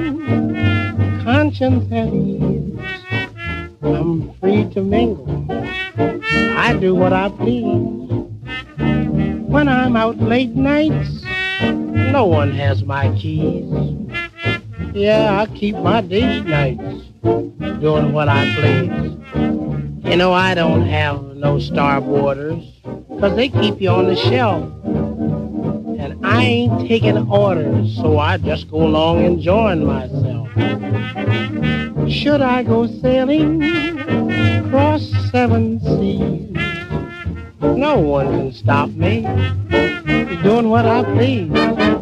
conscience at ease. I'm free to mingle. I do what I please. When I'm out late nights, no one has my keys. Yeah, I keep my date nights doing what I please. You know, I don't have no starboarders, 'cause they keep you on the shelf. And I ain't taking orders, so I just go along enjoying myself. Should I go sailing across 7 seas, no one can stop me doing what I please.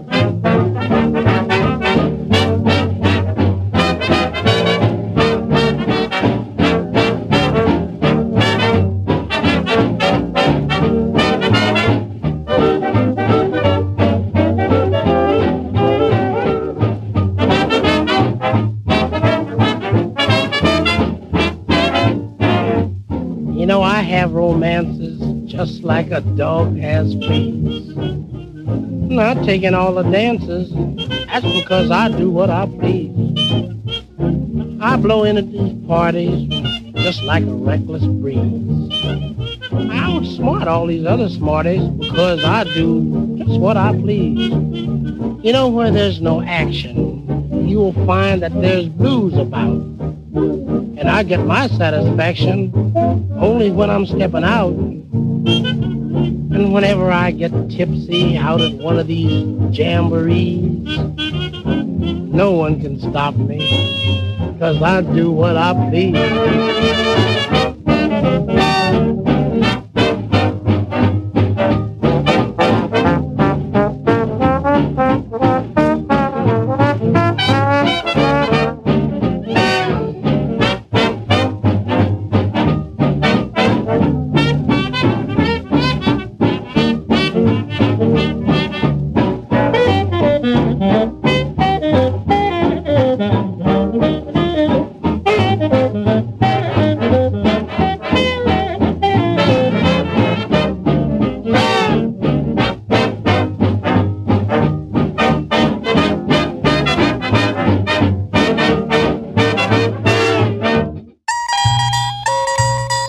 You know, I have romances just like a dog has fleas. Not taking all the dances, that's because I do what I please. I blow into these parties just like a reckless breeze. I outsmart all these other smarties because I do just what I please. You know, where there's no action, you will find that there's blues about. And I get my satisfaction only when I'm stepping out. And whenever I get tipsy out at one of these jamborees, no one can stop me, 'cause I do what I please.